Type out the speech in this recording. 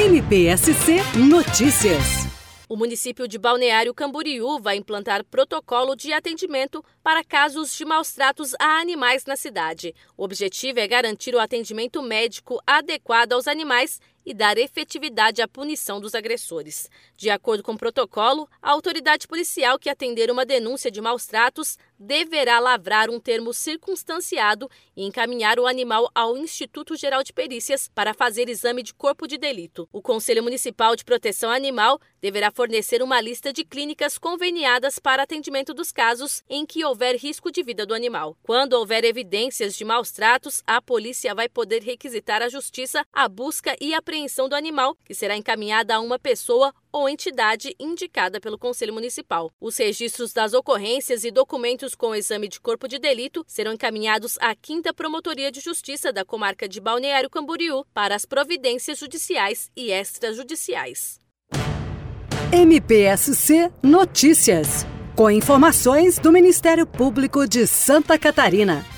MPSC Notícias. O município de Balneário Camboriú vai implantar protocolo de atendimento para casos de maus-tratos a animais na cidade. O objetivo é garantir o atendimento médico adequado aos animais e dar efetividade à punição dos agressores. De acordo com o protocolo, a autoridade policial que atender uma denúncia de maus-tratos deverá lavrar um termo circunstanciado e encaminhar o animal ao Instituto Geral de Perícias para fazer exame de corpo de delito. O Conselho Municipal de Proteção Animal deverá fornecer uma lista de clínicas conveniadas para atendimento dos casos em que houver risco de vida do animal. Quando houver evidências de maus-tratos, a polícia vai poder requisitar à Justiça a busca e apreensão do animal, que será encaminhada a uma pessoa ou entidade indicada pelo Conselho Municipal. Os registros das ocorrências e documentos com o exame de corpo de delito serão encaminhados à 5ª Promotoria de Justiça da comarca de Balneário Camboriú para as providências judiciais e extrajudiciais. MPSC Notícias, com informações do Ministério Público de Santa Catarina.